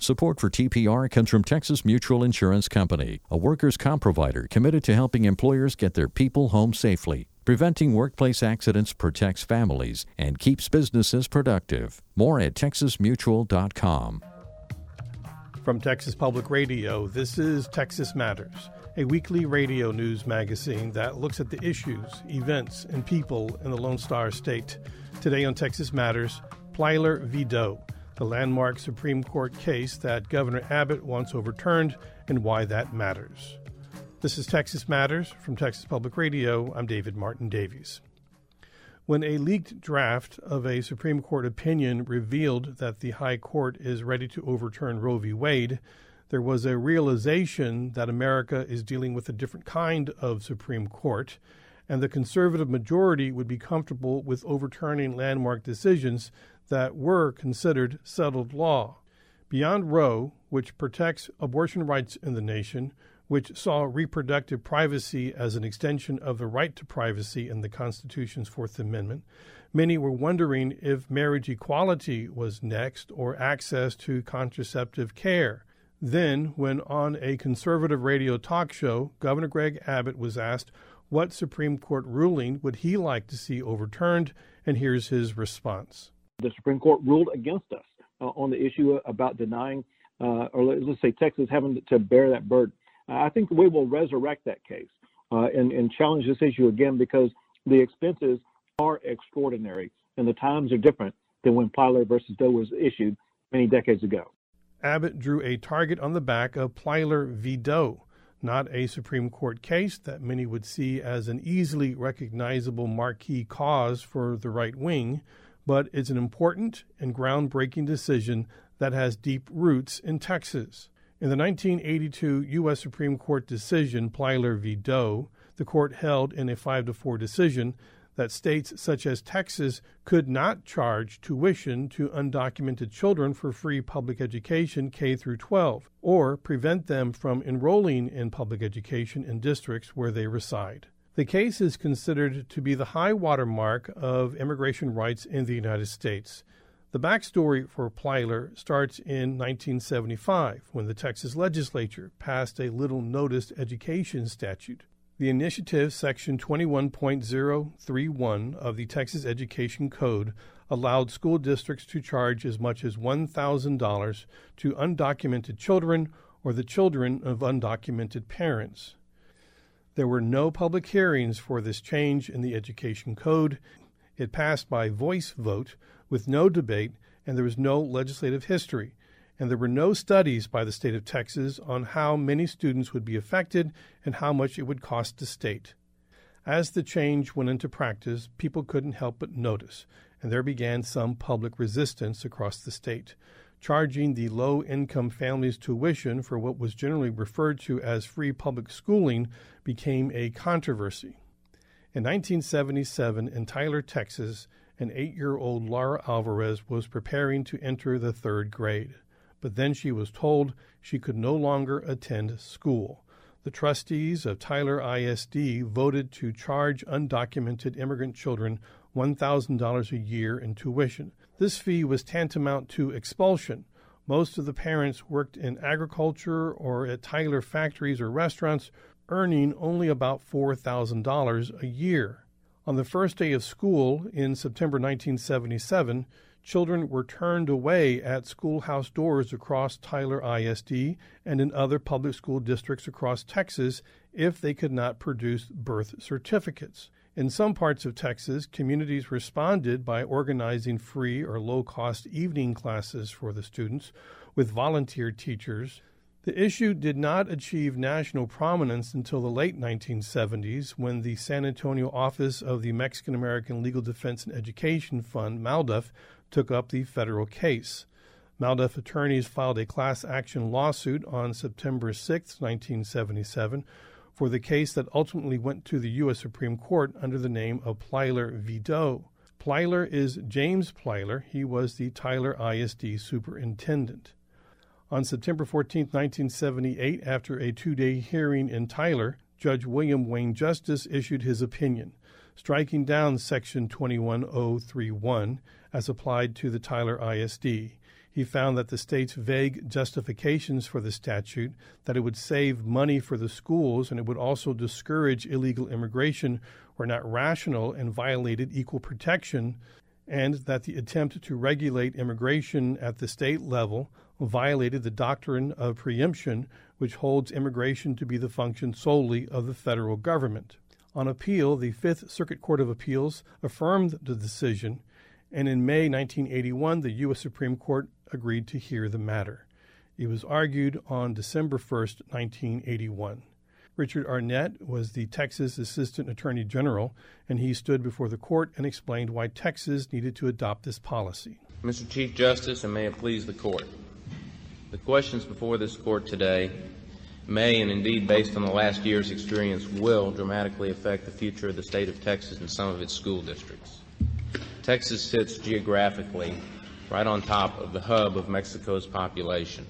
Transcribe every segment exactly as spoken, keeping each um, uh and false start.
Support for T P R comes from Texas Mutual Insurance Company, a workers' comp provider committed to helping employers get their people home safely. Preventing workplace accidents protects families and keeps businesses productive. More at texas mutual dot com. From Texas Public Radio, this is Texas Matters, a weekly radio news magazine that looks at the issues, events, and people in the Lone Star State. Today on Texas Matters, Plyler v. Doe, the landmark Supreme Court case that Governor Abbott wants overturned and why that matters. This is Texas Matters from Texas Public Radio. I'm David Martin Davies. When a leaked draft of a Supreme Court opinion revealed that the High Court is ready to overturn Roe v. Wade, there was a realization that America is dealing with a different kind of Supreme Court, and the conservative majority would be comfortable with overturning landmark decisions that were considered settled law. Beyond Roe, which protects abortion rights in the nation, which saw reproductive privacy as an extension of the right to privacy in the Constitution's Fourth Amendment, many were wondering if marriage equality was next or access to contraceptive care. Then, when on a conservative radio talk show, Governor Greg Abbott was asked what Supreme Court ruling would he like to see overturned, and here's his response. The Supreme Court ruled against us uh, on the issue about denying, uh, or let's say Texas having to bear that burden. I think we will resurrect that case uh, and, and challenge this issue again because the expenses are extraordinary and the times are different than when Plyler versus Doe was issued many decades ago. Abbott drew a target on the back of Plyler v. Doe, not a Supreme Court case that many would see as an easily recognizable marquee cause for the right wing, but it's an important and groundbreaking decision that has deep roots in Texas. In the nineteen eighty-two U S Supreme Court decision, Plyler v. Doe, the court held in a five to four decision that states such as Texas could not charge tuition to undocumented children for free public education K through twelve, or prevent them from enrolling in public education in districts where they reside. The case is considered to be the high water mark of immigration rights in the United States. The backstory for Plyler starts in nineteen seventy-five, when the Texas legislature passed a little-noticed education statute. The initiative, Section twenty-one point oh three one of the Texas Education Code, allowed school districts to charge as much as one thousand dollars to undocumented children or the children of undocumented parents. There were no public hearings for this change in the Education Code. It passed by voice vote with no debate, and there was no legislative history, and there were no studies by the state of Texas on how many students would be affected and how much it would cost the state. As the change went into practice, people couldn't help but notice, and there began some public resistance across the state. Charging the low-income families tuition for what was generally referred to as free public schooling became a controversy. In nineteen seventy-seven, in Tyler, Texas, an eight-year-old Laura Alvarez was preparing to enter the third grade, but then she was told she could no longer attend school. The trustees of Tyler I S D voted to charge undocumented immigrant children one thousand dollars a year in tuition. This fee was tantamount to expulsion. Most of the parents worked in agriculture or at Tyler factories or restaurants, earning only about four thousand dollars a year. On the first day of school in September nineteen seventy-seven, children were turned away at schoolhouse doors across Tyler I S D and in other public school districts across Texas if they could not produce birth certificates. In some parts of Texas, communities responded by organizing free or low-cost evening classes for the students with volunteer teachers. The issue did not achieve national prominence until the late nineteen seventies when the San Antonio office of the Mexican American Legal Defense and Education Fund, MALDEF, took up the federal case. MALDEF attorneys filed a class action lawsuit on September sixth, nineteen seventy-seven, for the case that ultimately went to the U S Supreme Court under the name of Plyler v. Doe. Plyler is James Plyler. He was the Tyler I S D superintendent. On September fourteenth, nineteen seventy-eight, after a two-day hearing in Tyler, Judge William Wayne Justice issued his opinion, striking down Section twenty-one oh three one as applied to the Tyler I S D. He found that the state's vague justifications for the statute, that it would save money for the schools and it would also discourage illegal immigration, were not rational and violated equal protection, and that the attempt to regulate immigration at the state level violated the doctrine of preemption, which holds immigration to be the function solely of the federal government. On appeal, the Fifth Circuit Court of Appeals affirmed the decision, and in May nineteen eighty-one, the U S Supreme Court agreed to hear the matter. It was argued on December first, nineteen eighty-one. Richard Arnett was the Texas Assistant Attorney General, and he stood before the court and explained why Texas needed to adopt this policy. Mister Chief Justice, and may it please the court, the questions before this court today may, and indeed based on the last year's experience, will dramatically affect the future of the state of Texas and some of its school districts. Texas sits geographically right on top of the hub of Mexico's population.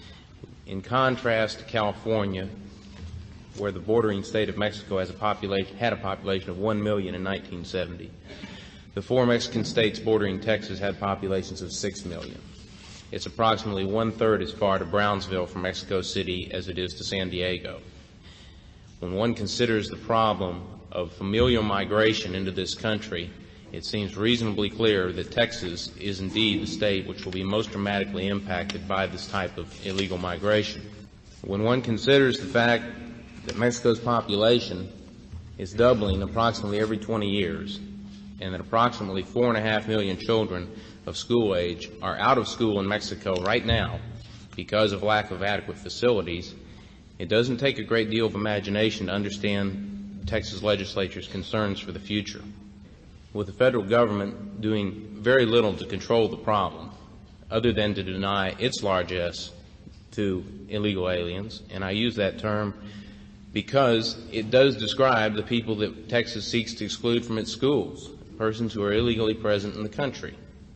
In contrast to California, where the bordering state of Mexico has a population, had a population of one million in nineteen seventy. The four Mexican states bordering Texas had populations of six million. It's approximately one-third as far to Brownsville from Mexico City as it is to San Diego. When one considers the problem of familial migration into this country, it seems reasonably clear that Texas is indeed the state which will be most dramatically impacted by this type of illegal migration. When one considers the fact that Mexico's population is doubling approximately every twenty years, and that approximately four and a half million children of school age are out of school in Mexico right now because of lack of adequate facilities, it doesn't take a great deal of imagination to understand the Texas legislature's concerns for the future. With the federal government doing very little to control the problem, other than to deny its largesse to illegal aliens, and I use that term because it does describe the people that Texas seeks to exclude from its schools, persons who are illegally present in the country.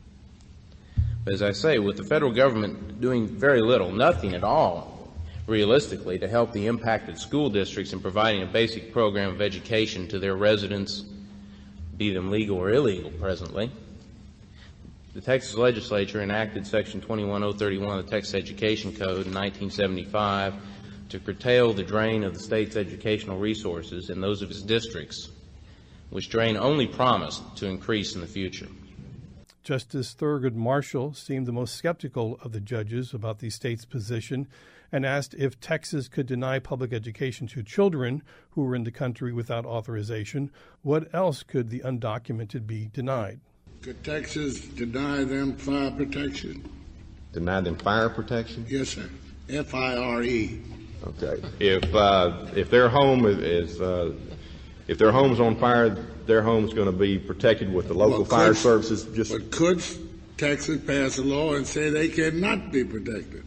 But as I say, with the federal government doing very little, nothing at all, realistically, to help the impacted school districts in providing a basic program of education to their residents, be them legal or illegal presently, the Texas legislature enacted Section twenty-one oh thirty-one of the Texas Education Code in nineteen seventy-five to curtail the drain of the state's educational resources in those of its districts, which drain only promised to increase in the future. Justice Thurgood Marshall seemed the most skeptical of the judges about the state's position and asked if Texas could deny public education to children who were in the country without authorization. What else could the undocumented be denied? Could Texas deny them fire protection? Deny them fire protection? Yes, sir. F I R E. Okay. If uh, if their home is, is uh, if their home's on fire, their home's going to be protected with the local well, fire could, services. Just but could Texas pass a law and say they cannot be protected?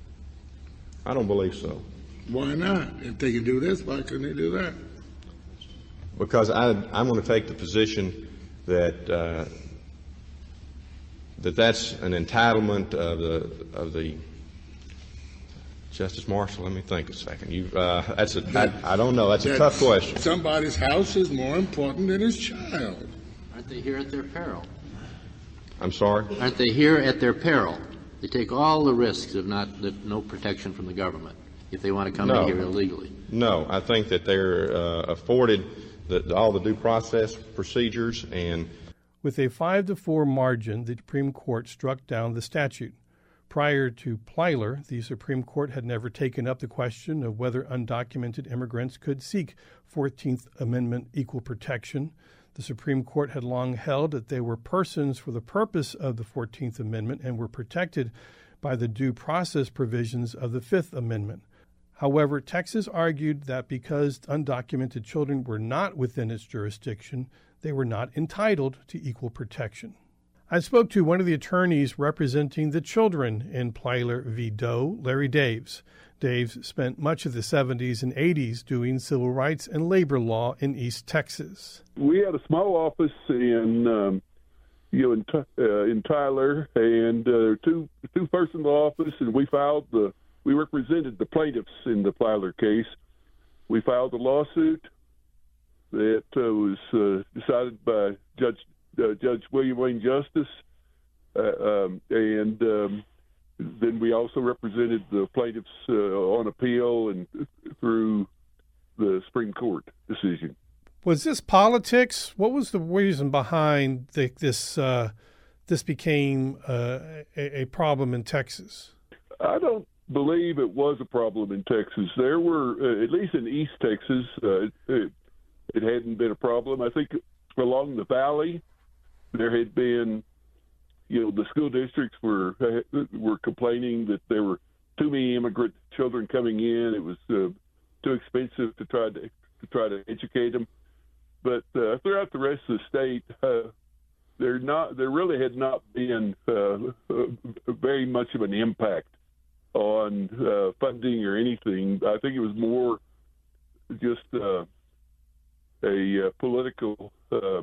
I don't believe so. Why not? If they can do this, why couldn't they do that? Because I, I'm going to take the position that uh, that that's an entitlement of the of the Justice Marshall. Let me think a second. You uh, that's a that, I, I don't know. That's a tough question. Somebody's house is more important than his child. Aren't they here at their peril? I'm sorry? Aren't they here at their peril? They take all the risks of not the, no protection from the government if they want to come no. in here illegally. No, I think that they're uh, afforded the, all the due process procedures. And with a five to four margin, the Supreme Court struck down the statute. Prior to Plyler, the Supreme Court had never taken up the question of whether undocumented immigrants could seek fourteenth Amendment equal protection. The Supreme Court had long held that they were persons for the purpose of the fourteenth Amendment and were protected by the due process provisions of the fifth Amendment. However, Texas argued that because undocumented children were not within its jurisdiction, they were not entitled to equal protection. I spoke to one of the attorneys representing the children in Plyler v. Doe, Larry Daves. Daves spent much of the seventies and eighties doing civil rights and labor law in East Texas. We had a small office in, um, you know, in, uh, in Tyler, and uh, two two person office, and we filed the we represented the plaintiffs in the Plyler case. We filed a lawsuit that uh, was uh, decided by Judge uh, Judge William Wayne Justice, uh, um, and um, then we also represented the plaintiffs uh, on appeal and through the Supreme Court decision. Was this politics? What was the reason behind the, this? Uh, this became uh, a, a problem in Texas? I don't believe it was a problem in Texas. There were, uh, at least in East Texas, uh, it, it hadn't been a problem. I think along the valley, there had been, you know, the school districts were were complaining that there were too many immigrant children coming in. It was uh, too expensive to try to to try to educate them. But uh, throughout the rest of the state, uh, there not there really had not been uh, very much of an impact on uh, funding or anything. I think it was more just uh, a uh, political, uh,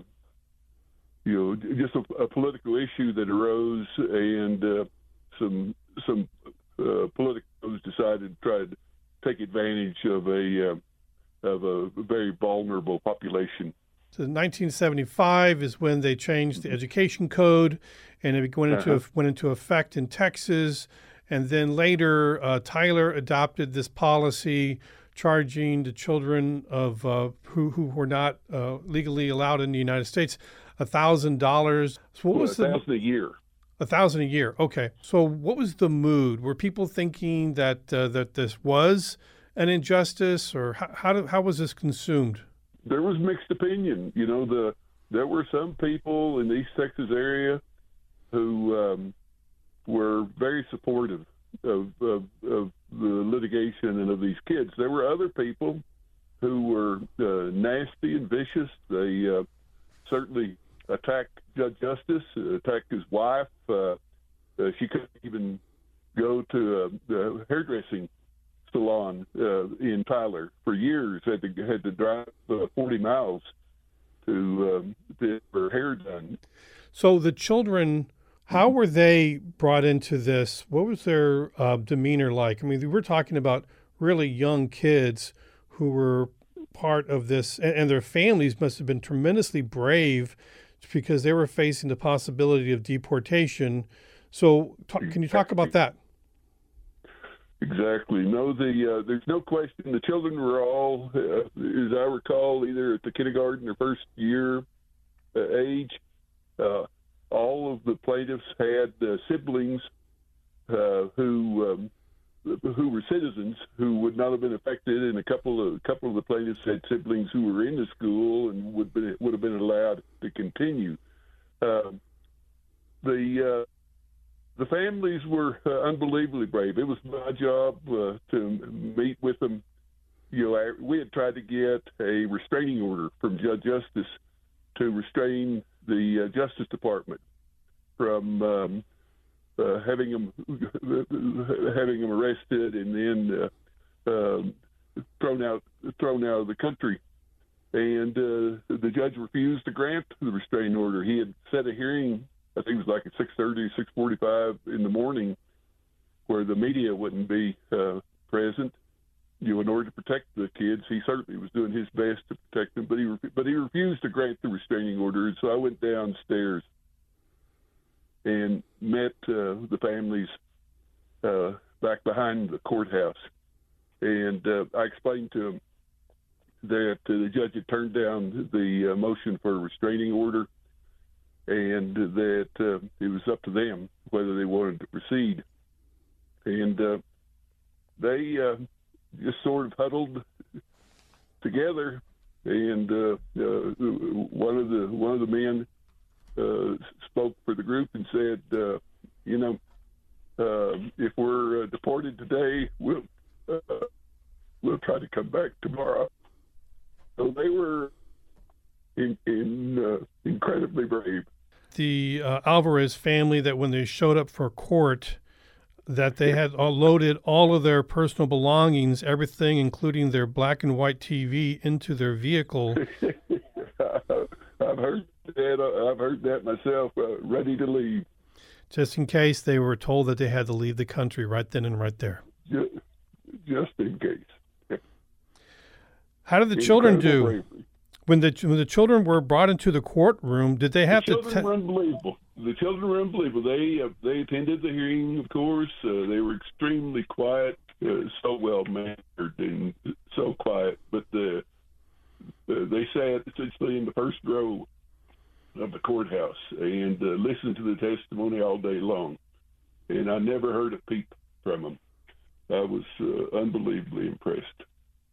you know, just a, a political issue that arose, and uh, some some uh, politicos decided to try to take advantage of a uh, of a very vulnerable population. So nineteen seventy-five is when they changed the education code, and it went into Uh-huh. went into effect in Texas. And then later, uh, Tyler adopted this policy, charging the children of uh, who who were not uh, legally allowed in the United States a thousand dollars. So what Well, was a the thousand a year. a thousand a year? Okay. So what was the mood? Were people thinking that uh, that this was an injustice, or how how, did, how was this consumed? There was mixed opinion. You know, the there were some people in the East Texas area who um, were very supportive of, of, of the litigation and of these kids. There were other people who were uh, nasty and vicious. They uh, certainly attacked Judge Justice, attacked his wife. Uh, uh, she couldn't even go to uh, the hairdressing salon uh, in Tyler for years. Had to had to drive uh, forty miles to um, to get her hair done. So the children, how were they brought into this? What was their uh, demeanor like? I mean, we're talking about really young kids who were part of this, and, and their families must have been tremendously brave because they were facing the possibility of deportation. So talk, can you talk about that? Exactly. No, the uh, there's no question. The children were all, uh, as I recall, either at the kindergarten or first year uh, age. Uh, all of the plaintiffs had uh, siblings uh, who um, who were citizens who would not have been affected, and a couple of a couple of the plaintiffs had siblings who were in the school and would be, would have been allowed to continue. Uh, the uh, The families were uh, unbelievably brave. It was my job uh, to meet with them. You know, I, we had tried to get a restraining order from Judge Justice to restrain the uh, Justice Department from um, uh, having them having them arrested and then uh, uh, thrown out thrown out of the country. And uh, the judge refused to grant the restraining order. He had set a hearing, I think it was like at six thirty, six forty-five in the morning, where the media wouldn't be uh, present. You know, in order to protect the kids, he certainly was doing his best to protect them, but he but he refused to grant the restraining order. And so I went downstairs and met uh, the families uh, back behind the courthouse, and uh, I explained to them that uh, the judge had turned down the uh, motion for a restraining order, and that uh, it was up to them whether they wanted to proceed. And uh, they uh, just sort of huddled together, and uh, uh, one of the one of the men uh, spoke for the group and said, uh, "You know, uh, if we're uh, deported today, we'll uh, we'll try to come back tomorrow." So they were in, in uh, incredibly brave. The uh, Alvarez family, that when they showed up for court, that they had all loaded all of their personal belongings, everything, including their black and white T V, into their vehicle. I've heard that. I've heard that myself. Uh, ready to leave, Just in case they were told that they had to leave the country right then and right there. just, just in case. How did the children do? Bravery. When the when the children were brought into the courtroom, did they have the to? Children Te- were unbelievable. The children were unbelievable. They uh, they attended the hearing, of course. Uh, they were extremely quiet, uh, so well mannered and so quiet. But the, uh, they sat essentially in the first row of the courthouse and uh, listened to the testimony all day long. And I never heard a peep from them. I was uh, unbelievably impressed.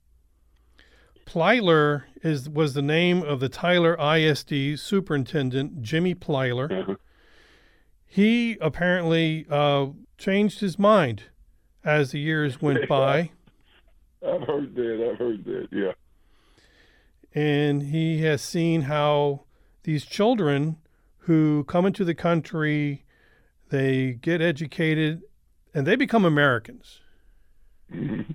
Plyler is was the name of the Tyler I S D superintendent, Jimmy Plyler. Uh-huh. He apparently uh, changed his mind as the years went by. I've heard that. I've heard that, yeah. And he has seen how these children who come into the country, they get educated, and they become Americans. Mm-hmm.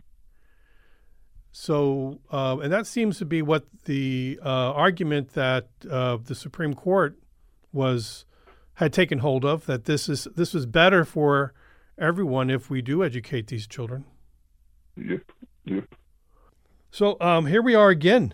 So, uh, and that seems to be what the uh, argument that uh, the Supreme Court was had taken hold of, that this is this is better for everyone if we do educate these children. Yep, yep. So um, here we are again.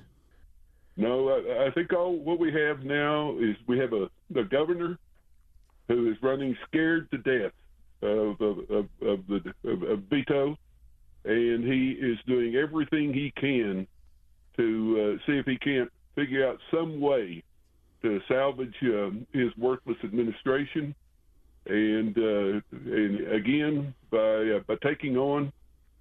No, I, I think all what we have now is we have a, a governor who is running scared to death of of, of, of the of, of veto. And he is doing everything he can to uh, see if he can't figure out some way to salvage uh, his worthless administration. And, uh, and again, by uh, by taking on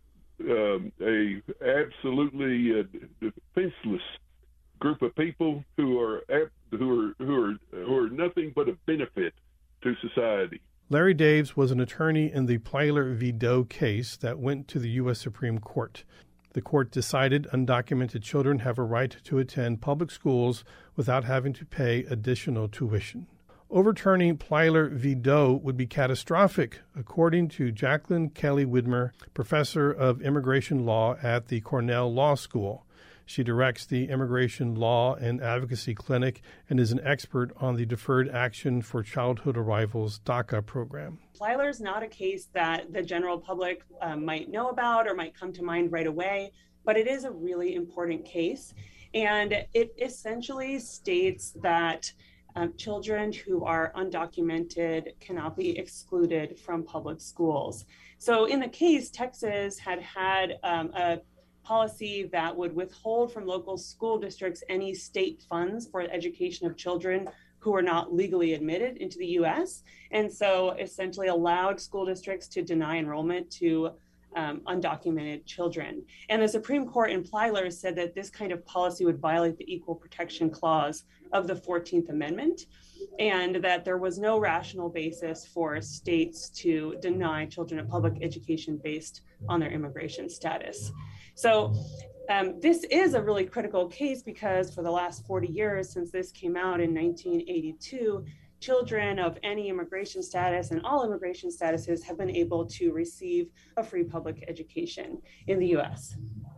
um, a absolutely uh, defenseless group of people who are who are who are who are nothing but a benefit to society. Larry Daves was an attorney in the Plyler v. Doe case that went to the U S Supreme Court. The court decided undocumented children have a right to attend public schools without having to pay additional tuition. Overturning Plyler v. Doe would be catastrophic, according to Jacqueline Kelly Widmer, professor of immigration law at the Cornell Law School. She directs the Immigration Law and Advocacy Clinic and is an expert on the Deferred Action for Childhood Arrivals DACA program. Plyler is not a case that the general public uh, might know about or might come to mind right away, but it is a really important case. And it essentially states that um, children who are undocumented cannot be excluded from public schools. So in the case, Texas had had um, a policy that would withhold from local school districts any state funds for the education of children who are not legally admitted into the U S, and so essentially allowed school districts to deny enrollment to um, undocumented children. And the Supreme Court in Plyler said that this kind of policy would violate the Equal Protection Clause of the fourteenth Amendment, and that there was no rational basis for states to deny children a public education based on their immigration status. So um, this is a really critical case because for the last forty years since this came out in nineteen eighty-two, children of any immigration status and all immigration statuses have been able to receive a free public education in the U S.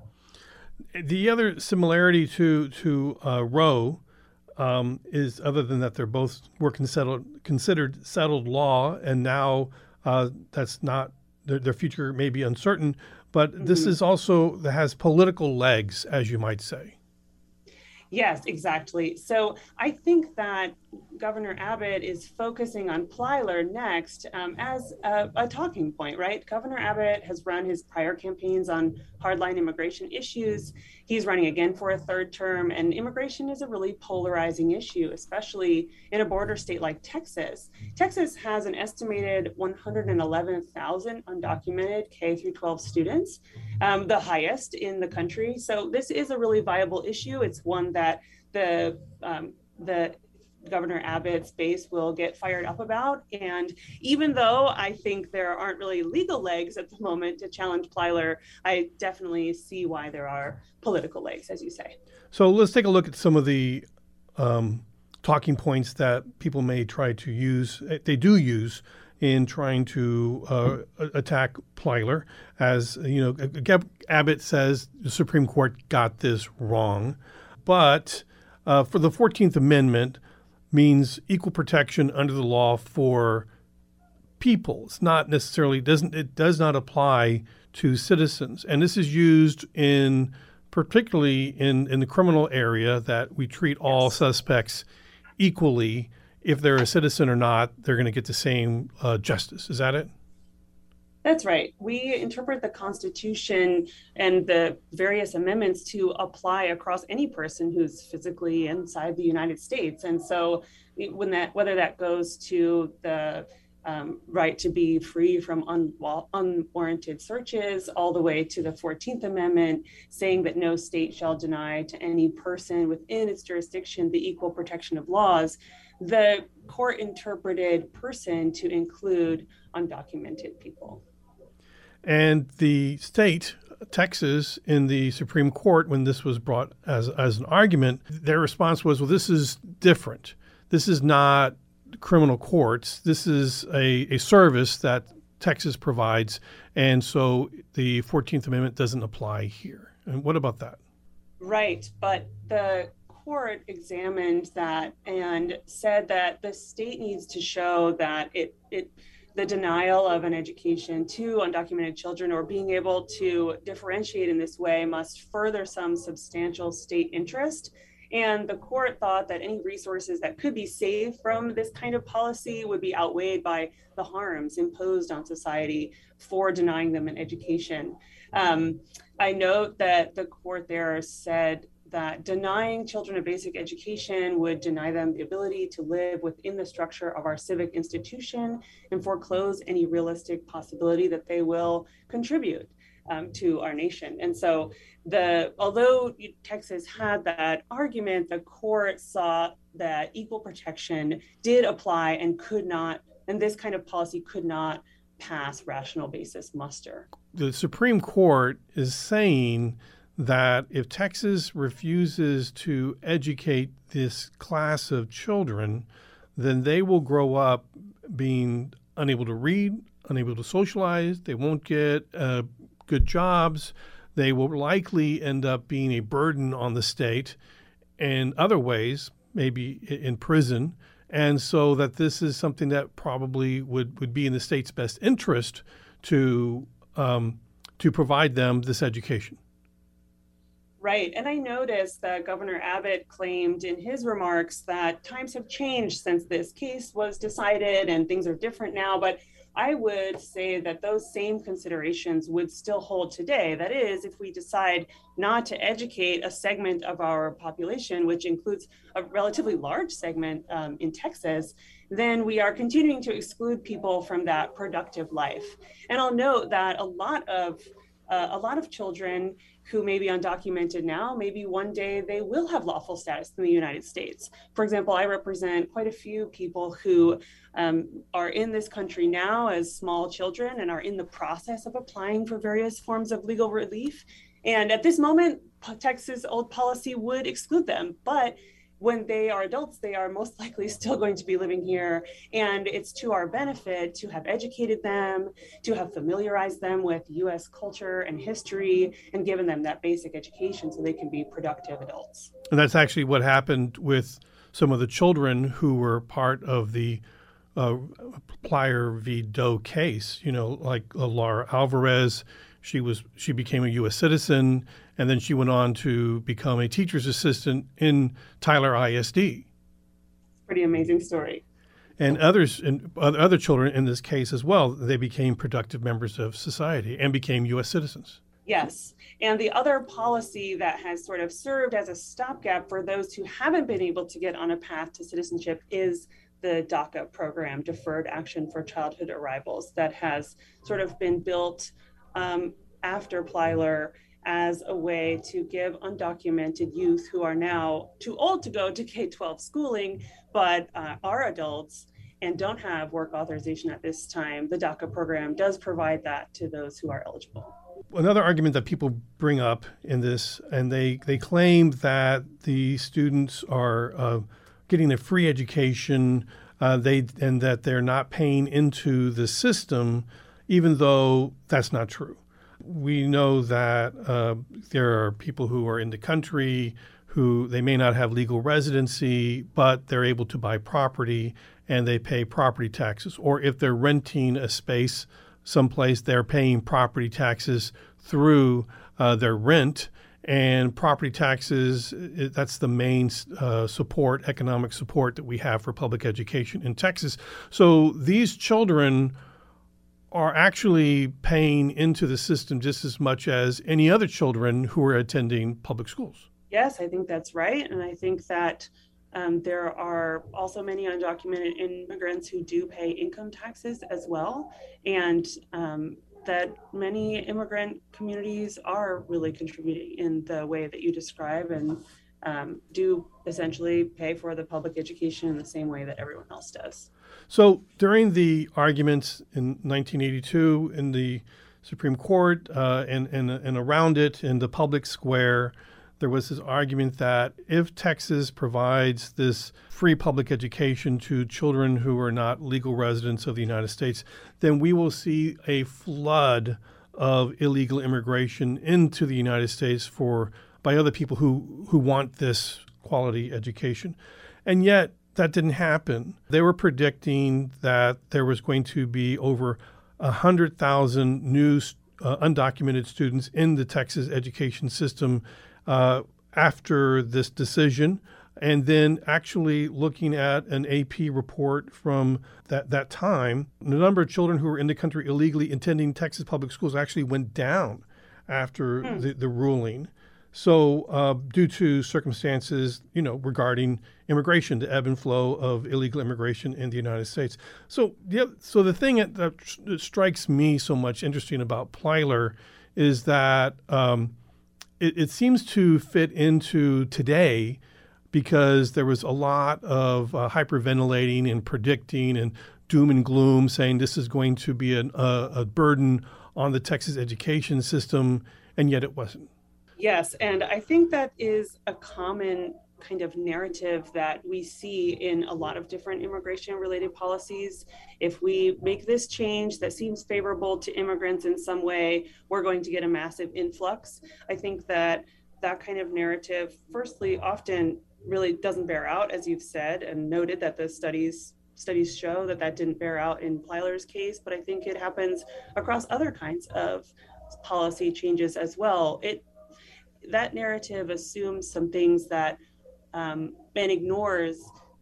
The other similarity to, to uh, Roe um, is, other than that they're both were considered, considered settled law, and now uh, that's not, their, their future may be uncertain, but mm-hmm. this is also, that has political legs, as you might say. Yes, exactly. So I think that Governor Abbott is focusing on Plyler next um, as a, a talking point, right? Governor Abbott has run his prior campaigns on hardline immigration issues. He's running again for a third term, and immigration is a really polarizing issue, especially in a border state like Texas. Texas has an estimated one hundred eleven thousand undocumented K through twelve students, um, the highest in the country. So this is a really viable issue. It's one that the um, the Governor Abbott's base will get fired up about. And even though I think there aren't really legal legs at the moment to challenge Plyler, I definitely see why there are political legs, as you say. So let's take a look at some of the um, talking points that people may try to use, they do use, in trying to uh, attack Plyler. As you know, Abbott says the Supreme Court got this wrong. But uh, for the fourteenth Amendment means equal protection under the law for people. It's not necessarily, doesn't it does not apply to citizens. And this is used in particularly in, in the criminal area, that we treat all yes. suspects equally. If they're a citizen or not, they're going to get the same uh, justice. Is that it? That's right. We interpret the Constitution and the various amendments to apply across any person who's physically inside the United States. And so when that, whether that goes to the um, right to be free from un- unwarranted searches, all the way to the fourteenth Amendment, saying that no state shall deny to any person within its jurisdiction the equal protection of laws, the court interpreted person to include undocumented people. And the state, Texas, in the Supreme Court, when this was brought as, as an argument, their response was, well, this is different. This is not criminal courts. This is a, a service that Texas provides. And so the fourteenth Amendment doesn't apply here. And what about that? Right. But the court examined that and said that the state needs to show that it it the denial of an education to undocumented children, or being able to differentiate in this way, must further some substantial state interest. And the court thought that any resources that could be saved from this kind of policy would be outweighed by the harms imposed on society for denying them an education. Um, I note that the court there said that denying children a basic education would deny them the ability to live within the structure of our civic institution and foreclose any realistic possibility that they will contribute um, to our nation. And so the although Texas had that argument, the court saw that equal protection did apply and could not, and this kind of policy could not pass rational basis muster. The Supreme Court is saying that if Texas refuses to educate this class of children, then they will grow up being unable to read, unable to socialize. They won't get uh, good jobs. They will likely end up being a burden on the state in other ways, maybe in prison. And so that this is something that probably would, would be in the state's best interest to um, to provide them this education. Right. And I noticed that Governor Abbott claimed in his remarks that times have changed since this case was decided and things are different now. But I would say that those same considerations would still hold today. That is, if we decide not to educate a segment of our population, which includes a relatively large segment um, in Texas, then we are continuing to exclude people from that productive life. And I'll note that a lot of uh, a lot of children who may be undocumented now, maybe one day they will have lawful status in the United States. For example, I represent quite a few people who um, are in this country now as small children and are in the process of applying for various forms of legal relief. And at this moment, Texas' old policy would exclude them. But when they are adults, they are most likely still going to be living here. And it's to our benefit to have educated them, to have familiarized them with U S culture and history, and given them that basic education so they can be productive adults. And that's actually what happened with some of the children who were part of the uh, Plyler v. Doe case, you know, like uh, Laura Alvarez. She was she became a U S citizen, and then she went on to become a teacher's assistant in Tyler I S D. Pretty amazing story. And others, and other children in this case as well, they became productive members of society and became U S citizens. Yes. And the other policy that has sort of served as a stopgap for those who haven't been able to get on a path to citizenship is the DACA program, Deferred Action for Childhood Arrivals, that has sort of been built Um, after Plyler as a way to give undocumented youth who are now too old to go to K twelve schooling, but uh, are adults and don't have work authorization at this time. The DACA program does provide that to those who are eligible. Another argument that people bring up in this, and they, they claim that the students are uh, getting a free education, uh, they and that they're not paying into the system, even though that's not true. We know that uh, there are people who are in the country who they may not have legal residency, but they're able to buy property and they pay property taxes. Or if they're renting a space someplace, they're paying property taxes through uh, their rent. And property taxes, it, that's the main uh, support, economic support that we have for public education in Texas. So these children are actually paying into the system just as much as any other children who are attending public schools. Yes, I think that's right. And I think that um, there are also many undocumented immigrants who do pay income taxes as well. And um, that many immigrant communities are really contributing in the way that you describe and um, do essentially pay for the public education in the same way that everyone else does. So during the arguments in nineteen eighty-two in the Supreme Court uh, and, and, and around it in the public square, there was this argument that if Texas provides this free public education to children who are not legal residents of the United States, then we will see a flood of illegal immigration into the United States for by other people who, who want this quality education. And yet that didn't happen. They were predicting that there was going to be over one hundred thousand new uh, undocumented students in the Texas education system Uh, after this decision, and then actually looking at an A P report from that, that time, the number of children who were in the country illegally attending Texas public schools actually went down after mm. the, the ruling. So uh, due to circumstances, you know, regarding immigration, the ebb and flow of illegal immigration in the United States. So, yeah, so the thing that, that strikes me so much interesting about Plyler is that um, It, it seems to fit into today because there was a lot of uh, hyperventilating and predicting and doom and gloom saying this is going to be an, uh, a burden on the Texas education system, and yet it wasn't. Yes, and I think that is a common kind of narrative that we see in a lot of different immigration-related policies. If we make this change that seems favorable to immigrants in some way, we're going to get a massive influx. I think that that kind of narrative, firstly, often really doesn't bear out, as you've said, and noted that the studies studies show that that didn't bear out in Plyler's case, but I think it happens across other kinds of policy changes as well. It that narrative assumes some things that Um, and ignores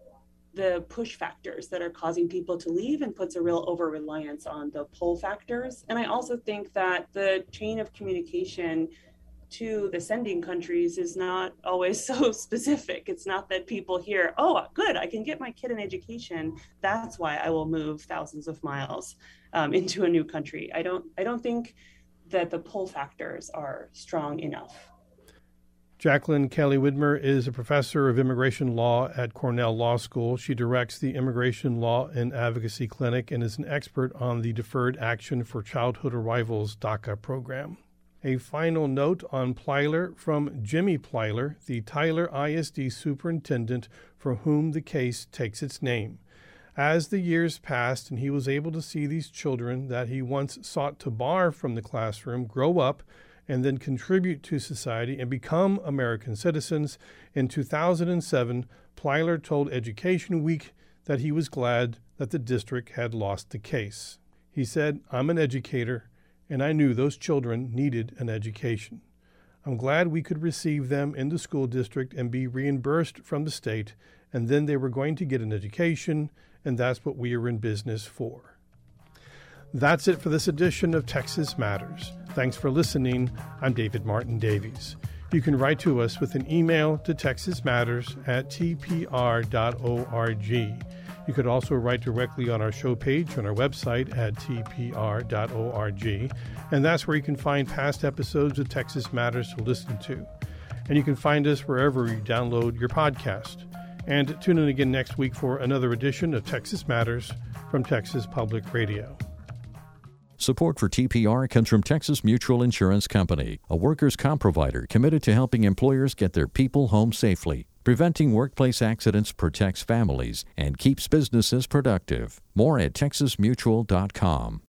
the push factors that are causing people to leave and puts a real over-reliance on the pull factors. And I also think that the chain of communication to the sending countries is not always so specific. It's not that people hear, oh, good, I can get my kid an education. That's why I will move thousands of miles um, into a new country. I don't, I don't think that the pull factors are strong enough. Jacqueline Kelly Widmer is a professor of immigration law at Cornell Law School. She directs the Immigration Law and Advocacy Clinic and is an expert on the Deferred Action for Childhood Arrivals DACA program. A final note on Plyler from Jimmy Plyler, the Tyler I S D superintendent for whom the case takes its name. As the years passed and he was able to see these children that he once sought to bar from the classroom grow up and then contribute to society and become American citizens, in two thousand seven, Plyler told Education Week that he was glad that the district had lost the case. He said, "I'm an educator, and I knew those children needed an education. I'm glad we could receive them in the school district and be reimbursed from the state, and then they were going to get an education, and that's what we are in business for." That's it for this edition of Texas Matters. Thanks for listening. I'm David Martin Davies. You can write to us with an email to texas matters at t p r dot org. You could also write directly on our show page on our website at t p r dot org, and that's where you can find past episodes of Texas Matters to listen to. And you can find us wherever you download your podcast. And tune in again next week for another edition of Texas Matters from Texas Public Radio. Support for T P R comes from Texas Mutual Insurance Company, a workers' comp provider committed to helping employers get their people home safely. Preventing workplace accidents protects families and keeps businesses productive. More at texas mutual dot com.